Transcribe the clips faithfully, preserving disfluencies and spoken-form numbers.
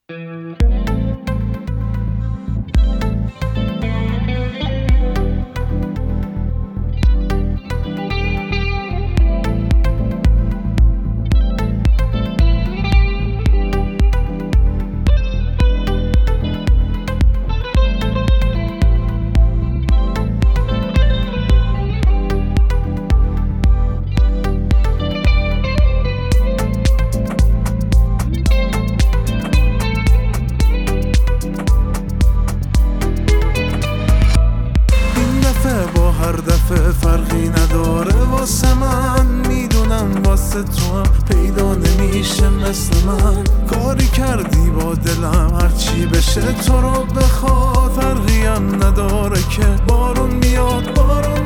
هر دفعه فرقی نداره واسه من، میدونم واسه تو هم پیدا نمیشه مثل من. کاری کردی با دلم هرچی بشه تو رو بخواد، فرقی هم نداره که بارون میاد بارون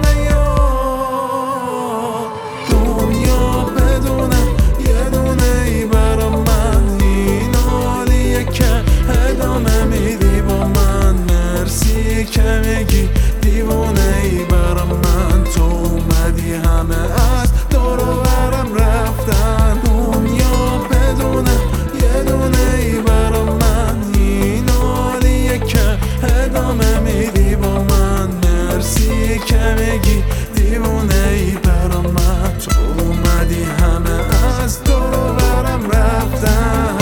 نیاد. دنیا بدونه یه دونه ای برا من، این حالیه که ادامه میدی با من. مرسی که میگی دیوونه ای برا من، تو اومدی همه از دور و برم رفتن. دنیا بدونه یه دونه ای برا من، این حالیه که ادامه میدی با من. مرسی که میگی دیوونه ای برا من، تو اومدی همه از دور و برم رفتن.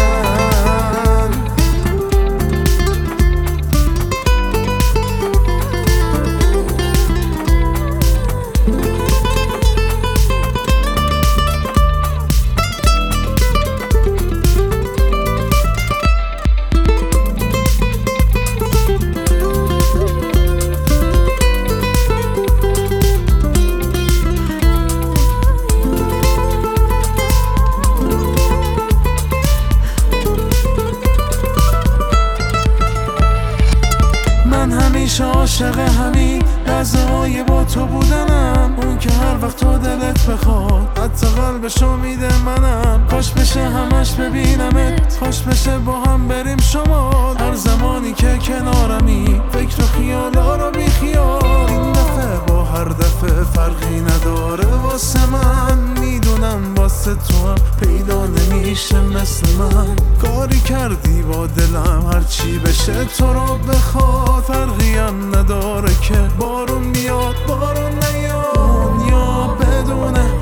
همیشه عاشق همین لحظه‌های با تو بودنم، اون که هر وقت تو دلت بخواد حتی قلبشو میده منم. کاش بشه همش ببینمت، کاش بشه با هم بریم شمال. هر زمانی که کنارمی فکر و خیالا رو بی خیال. این دفعه با هر دفعه فرقی نداره واسه من، میدونم واسه تو هم پیدا نمیشه مثل من. کاری کردی با دلم هرچی بشه تو رو بخواد، فرقی هم نداره که بارون میاد بارون نیاد. دنیا بدونه